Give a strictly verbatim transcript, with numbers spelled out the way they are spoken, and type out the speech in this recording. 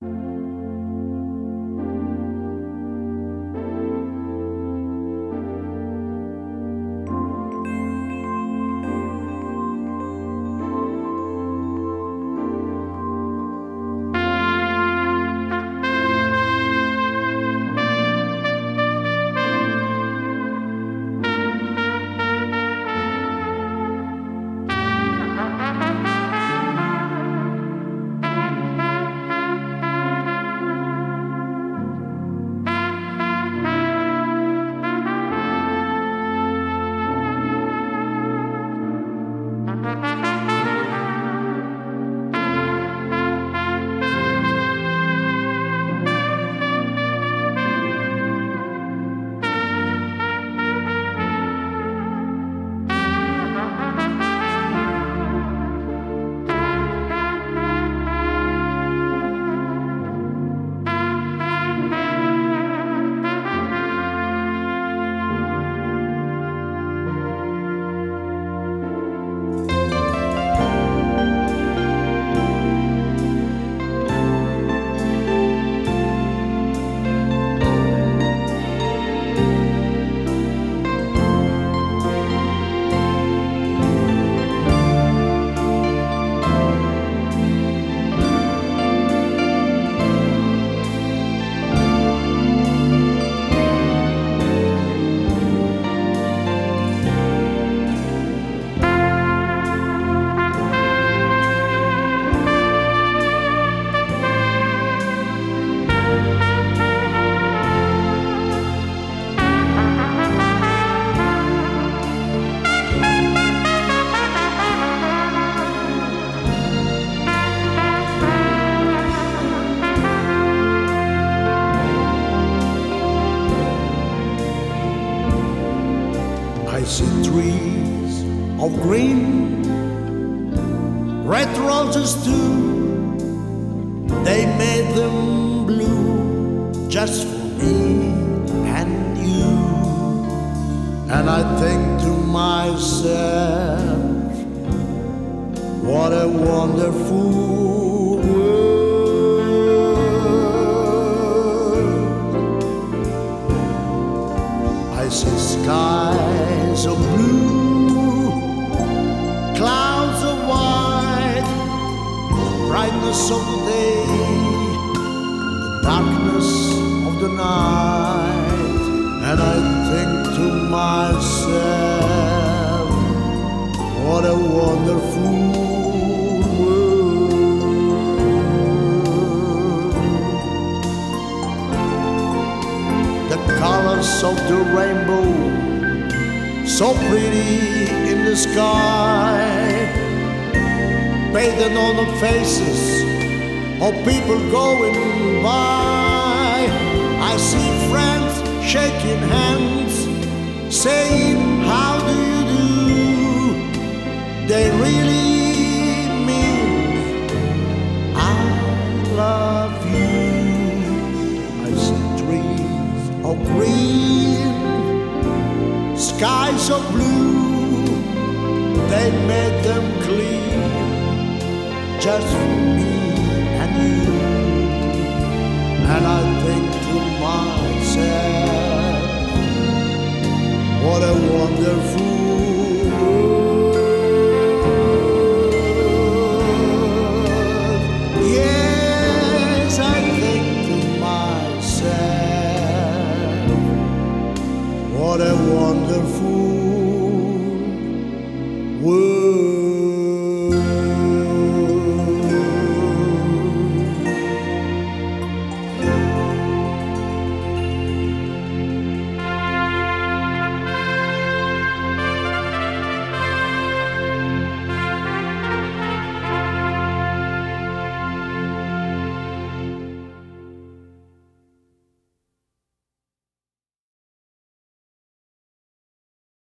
I see trees of green, red roses too. They made them blue just for me and you. And I think to myself, what a wonderful world. I see skies of blue, clouds of white, the brightness of the day, the darkness of the night. And I think to myself, what a wonderful world. The colors of the rainbow, so pretty in the sky, painted on the faces of people going by. I see friends shaking hands, saying, how do you do? They really mean, I love you. I see trees of green, skies of blue. They made them clean just for me and you. And I think to myself, what a wonderful world. Yes, I think to myself, what a wonderful world.